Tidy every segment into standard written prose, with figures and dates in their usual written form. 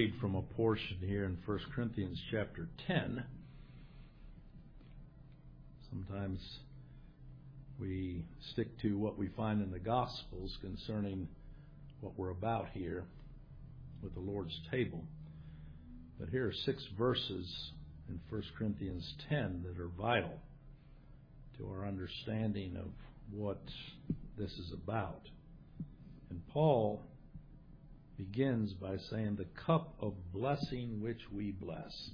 read from a portion here in 1 Corinthians chapter 10. Sometimes we stick to what we find in the Gospels concerning what we're about here with the Lord's table. But here are 6 verses in 1 Corinthians 10 that are vital to our understanding of what this is about. And Paul begins by saying, the cup of blessing which we bless.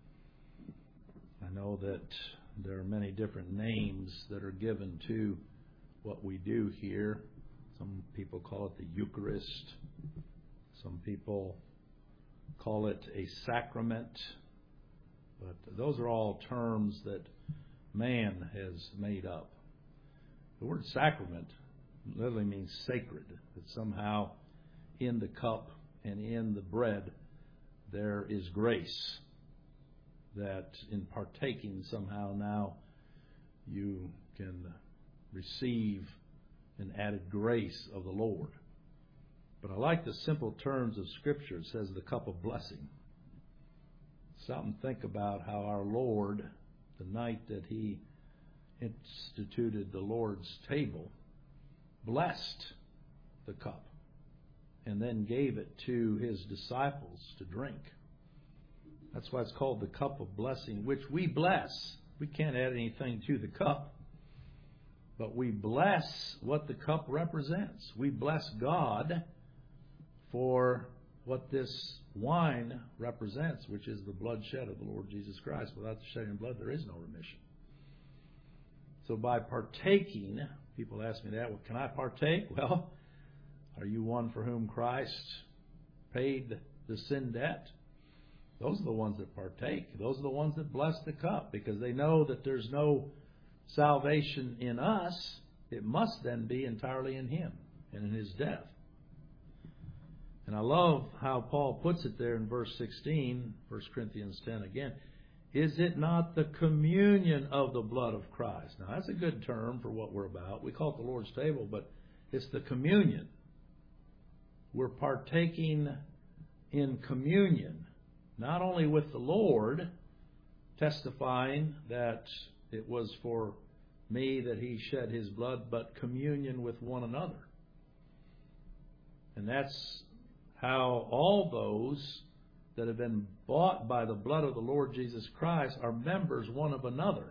I know that there are many different names that are given to what we do here. Some people call it the Eucharist. Some people call it a sacrament. But those are all terms that man has made up. The word sacrament literally means sacred. That somehow in the cup and in the bread there is grace. That in partaking somehow now you can receive an added grace of the Lord. But I like the simple terms of Scripture. It says the cup of blessing. Stop and think about how our Lord, the night that He instituted the Lord's table, blessed the cup and then gave it to His disciples to drink. That's why it's called the cup of blessing, which we bless. We can't add anything to the cup, but we bless what the cup represents. We bless God for what this wine represents, which is the bloodshed of the Lord Jesus Christ. Without the shedding of blood, there is no remission. So by partaking, people ask me that, well, can I partake? Well, are you one for whom Christ paid the sin debt? Those are the ones that partake. Those are the ones that bless the cup, because they know that there's no salvation in us. It must then be entirely in Him and in His death. And I love how Paul puts it there in verse 16, 1 Corinthians 10 again. Is it not the communion of the blood of Christ? Now, that's a good term for what we're about. We call it the Lord's table, but it's the communion. We're partaking in communion, not only with the Lord, testifying that it was for me that He shed His blood, but communion with one another. And that's how all those that have been bought by the blood of the Lord Jesus Christ are members one of another.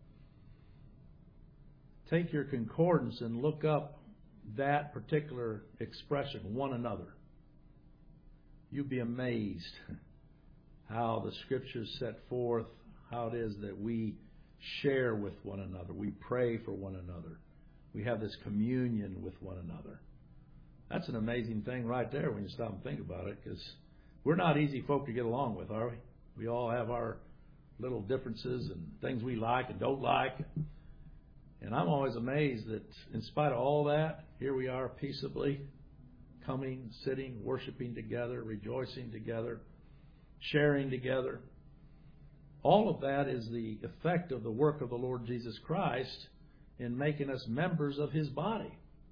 Take your concordance and look up that particular expression, one another. You'll be amazed how the Scriptures set forth how it is that we share with one another. We pray for one another. We have this communion with one another. That's an amazing thing right there when you stop and think about it, because we're not easy folk to get along with, are we? We all have our little differences and things we like and don't like. And I'm always amazed that in spite of all that, here we are peaceably coming, sitting, worshiping together, rejoicing together, sharing together. All of that is the effect of the work of the Lord Jesus Christ in making us members of His body.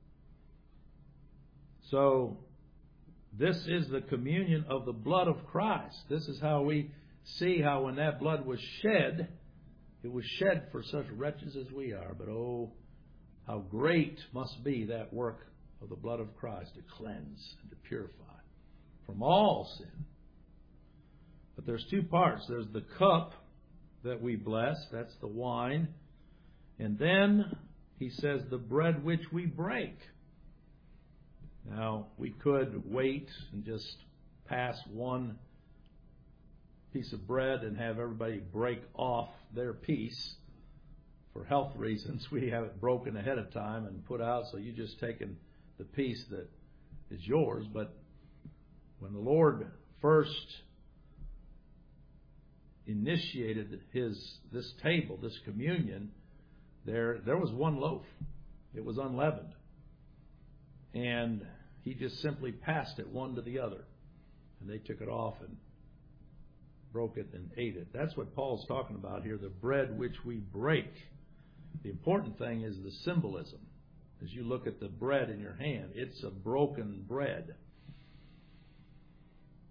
So, this is the communion of the blood of Christ. This is how we see how when that blood was shed, it was shed for such wretches as we are. But oh, how great must be that work of the blood of Christ to cleanse and to purify from all sin. But there's 2 parts. There's the cup that we bless. That's the wine. And then he says the bread which we break. Now, we could wait and just pass one piece of bread and have everybody break off their piece. For health reasons, we have it broken ahead of time and put out, so you just taken the piece that is yours. But when the Lord first initiated this table, this communion, there was one loaf. It was unleavened. And He just simply passed it one to the other. And they took it off and broke it and ate it. That's what Paul's talking about here, the bread which we break. The important thing is the symbolism. As you look at the bread in your hand, it's a broken bread.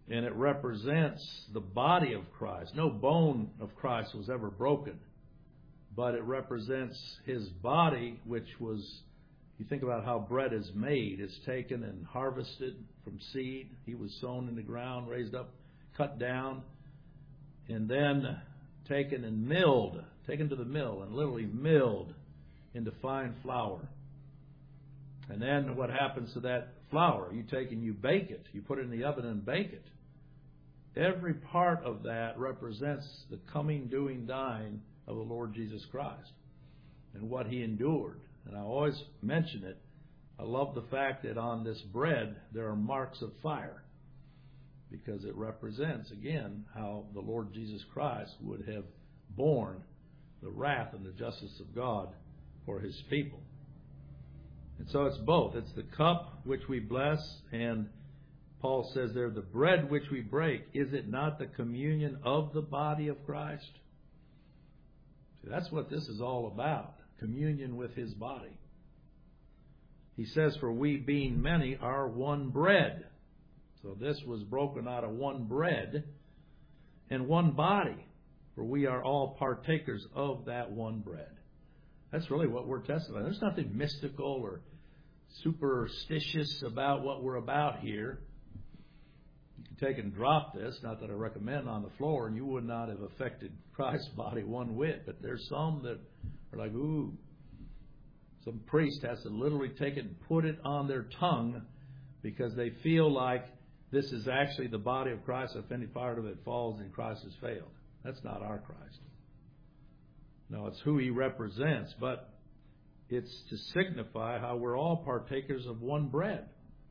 And it represents the body of Christ. No bone of Christ was ever broken. But it represents His body, which was, you think about how bread is made. It's taken and harvested from seed. He was sown in the ground, raised up, cut down, and then taken and milled, taken to the mill and literally milled into fine flour. And then what happens to that flour? You take and you bake it. You put it in the oven and bake it. Every part of that represents the coming, doing, dying of the Lord Jesus Christ and what He endured. And I always mention it. I love the fact that on this bread there are marks of fire, because it represents, again, how the Lord Jesus Christ would have borne the wrath and the justice of God for His people. And so it's both. It's the cup which we bless, and Paul says there, the bread which we break, is it not the communion of the body of Christ? See, that's what this is all about, communion with His body. He says, for we being many are one bread. So this was broken out of one bread and one body, for we are all partakers of that one bread. That's really what we're testifying. There's nothing mystical or superstitious about what we're about here. You can take and drop this, not that I recommend, on the floor, and you would not have affected Christ's body one whit. But there's some that are like, ooh. Some priest has to literally take it and put it on their tongue because they feel like this is actually the body of Christ. If any part of it falls, then Christ has failed. That's not our Christ. No, it's who He represents, but it's to signify how we're all partakers of one bread.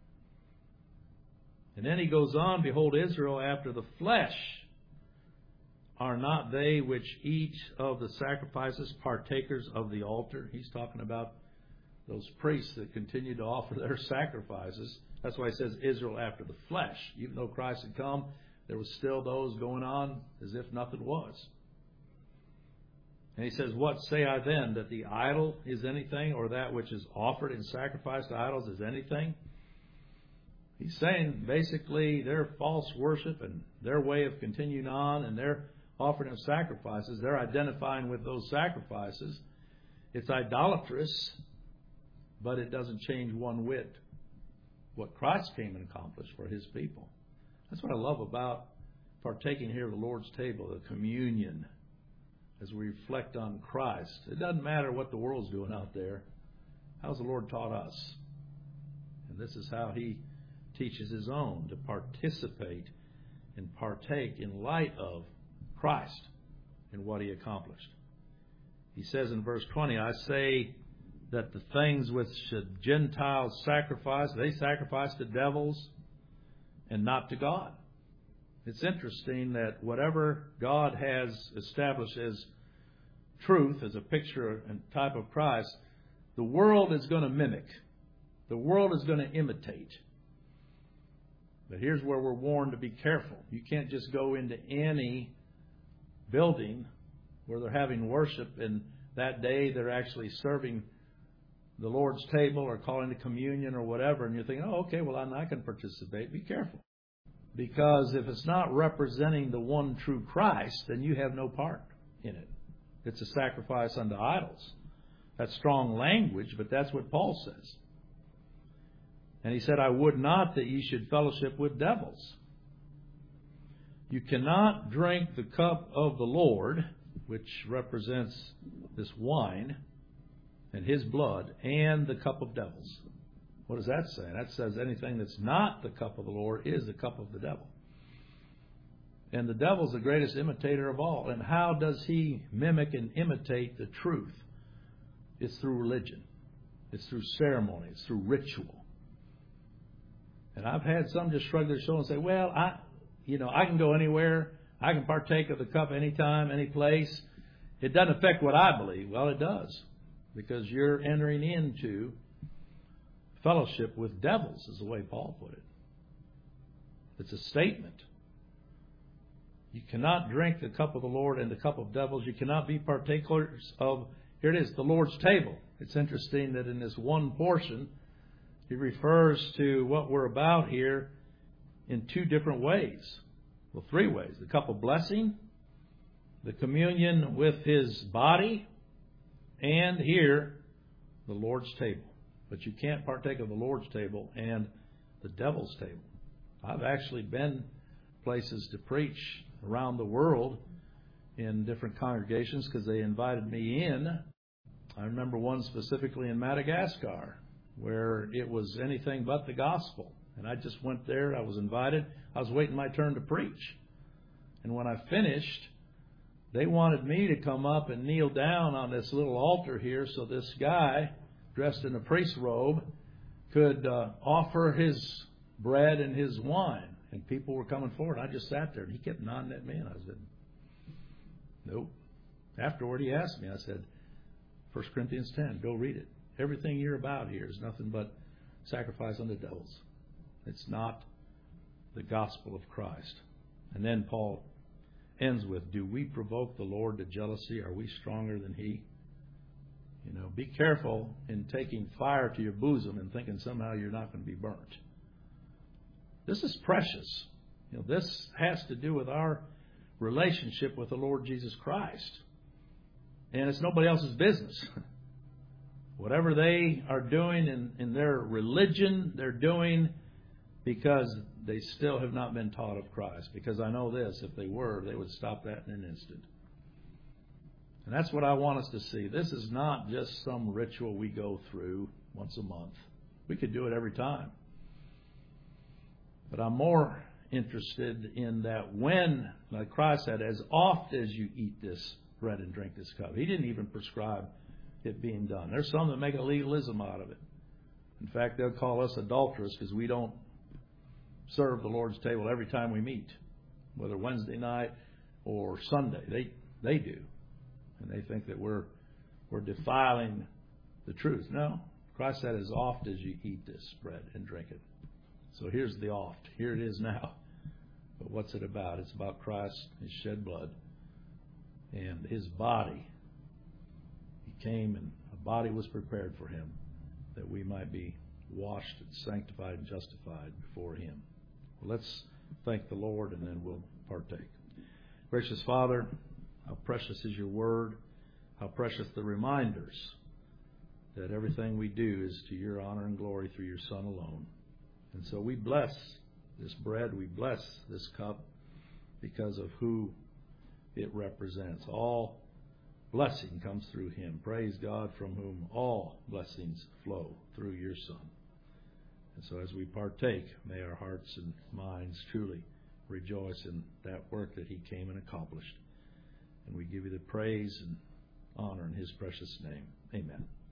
And then he goes on, behold, Israel after the flesh, are not they which eat of the sacrifices partakers of the altar? He's talking about those priests that continue to offer their sacrifices. That's why he says Israel after the flesh. Even though Christ had come, there was still those going on as if nothing was. And he says, what say I then, that the idol is anything, or that which is offered in sacrifice to idols is anything? He's saying basically their false worship and their way of continuing on and their offering of sacrifices, they're identifying with those sacrifices. It's idolatrous, but it doesn't change one whit what Christ came and accomplished for His people. That's what I love about partaking here of the Lord's table, the communion, as we reflect on Christ. It doesn't matter what the world's doing out there. How's the Lord taught us? And this is how He teaches His own, to participate and partake in light of Christ and what He accomplished. He says in verse 20, I say that the things which the Gentiles sacrifice, they sacrifice to devils and not to God. It's interesting that whatever God has established as truth, as a picture and type of Christ, the world is going to mimic. The world is going to imitate. But here's where we're warned to be careful. You can't just go into any building where they're having worship and that day they're actually serving the Lord's table or calling the communion or whatever, and you're thinking, oh, okay, well, I can participate. Be careful. Because if it's not representing the one true Christ, then you have no part in it. It's a sacrifice unto idols. That's strong language, but that's what Paul says. And he said, I would not that ye should fellowship with devils. You cannot drink the cup of the Lord, which represents this wine, and His blood, and the cup of devils. What does that say? That says anything that's not the cup of the Lord is the cup of the devil. And the devil's the greatest imitator of all. And how does he mimic and imitate the truth? It's through religion. It's through ceremony. It's through ritual. And I've had some just shrug their shoulders and say, well, I can go anywhere. I can partake of the cup anytime, any place. It doesn't affect what I believe. Well, it does. Because you're entering into fellowship with devils, is the way Paul put it. It's a statement. You cannot drink the cup of the Lord and the cup of devils. You cannot be partakers of, here it is, the Lord's table. It's interesting that in this one portion, he refers to what we're about here in two different ways. Well, three ways. The cup of blessing, the communion with His body, and here, the Lord's table. But you can't partake of the Lord's table and the devil's table. I've actually been places to preach around the world in different congregations because they invited me in. I remember one specifically in Madagascar where it was anything but the gospel. And I just went there. I was invited. I was waiting my turn to preach. And when I finished, they wanted me to come up and kneel down on this little altar here so this guy, dressed in a priest's robe, could offer his bread and his wine. And people were coming forward. I just sat there, and he kept nodding at me, and I said, nope. Afterward, he asked me, I said, 1 Corinthians 10, go read it. Everything you're about here is nothing but sacrifice unto devils. It's not the gospel of Christ. And then Paul ends with, do we provoke the Lord to jealousy? Are we stronger than He? You know, be careful in taking fire to your bosom and thinking somehow you're not going to be burnt. This is precious. You know, this has to do with our relationship with the Lord Jesus Christ. And it's nobody else's business. Whatever they are doing in their religion, they're doing because they still have not been taught of Christ. Because I know this, if they were, they would stop that in an instant. And that's what I want us to see. This is not just some ritual we go through once a month. We could do it every time. But I'm more interested in that when, like Christ said, as oft as you eat this bread and drink this cup. He didn't even prescribe it being done. There's some that make a legalism out of it. In fact, they'll call us adulterous because we don't serve the Lord's table every time we meet, whether Wednesday night or Sunday. They do. And they think that we're defiling the truth. No. Christ said, as oft as you eat this bread and drink it. So here's the oft. Here it is now. But what's it about? It's about Christ, His shed blood, and His body. He came and a body was prepared for Him that we might be washed and sanctified and justified before Him. Well, let's thank the Lord and then we'll partake. Gracious Father, how precious is your word. How precious the reminders that everything we do is to your honor and glory through your Son alone. And so we bless this bread, we bless this cup because of who it represents. All blessing comes through Him. Praise God, from whom all blessings flow through your Son. And so as we partake, may our hearts and minds truly rejoice in that work that He came and accomplished. And we give you the praise and honor in His precious name. Amen.